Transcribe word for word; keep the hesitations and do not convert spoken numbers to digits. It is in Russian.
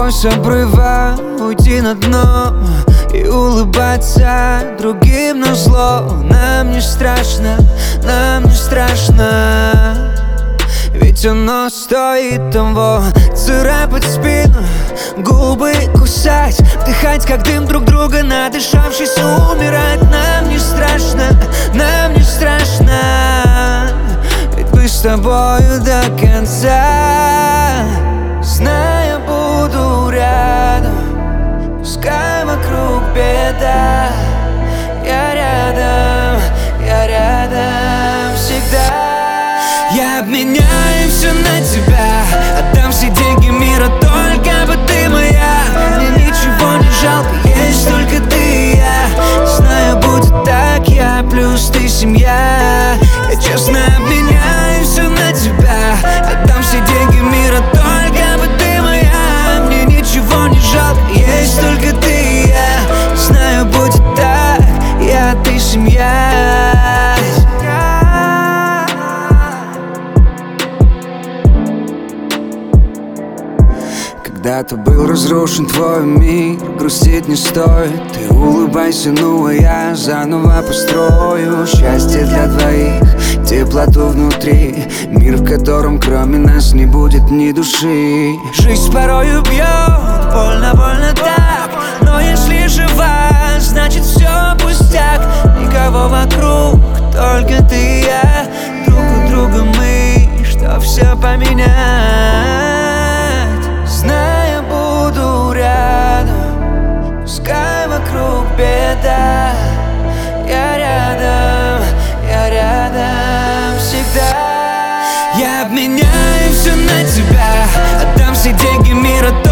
Сквозь обрыва уйти на дно и улыбаться другим на зло. Нам не страшно, нам не страшно, ведь оно стоит того. Царапать спину, губы кусать, вдыхать как дым друг друга, надышавшись, умирать. Нам не страшно, нам не страшно, ведь мы с тобою до конца. Зная, буду рядом, пускай вокруг беда. Я рядом, я рядом всегда. Я обменяю все на тебя, отдам все деньги мира, только бы ты моя. Мне ничего не жалко, есть только ты и я. Знаю, будет так, я плюс ты семья. Я честно обменяю все на тебя, отдам все деньги мира, только бы ты моя. Мне ничего не жалко, есть только ты и я. Знаю, будет так, я, ты семья. Когда-то был разрушен твой мир, грустить не стоит. Ты улыбайся, ну а я заново построю счастье для двоих, теплоту внутри, мир, в котором кроме нас не будет ни души. Жизнь порою бьет, больно, больно так, но если жива, значит все пустяк. Никого вокруг, только ты и я, друг у друга мы, что все поменять. Зная, буду рядом, пускай вокруг беда. Я рядом, я рядом всегда. Я обменяю все на тебя, отдам все деньги мира.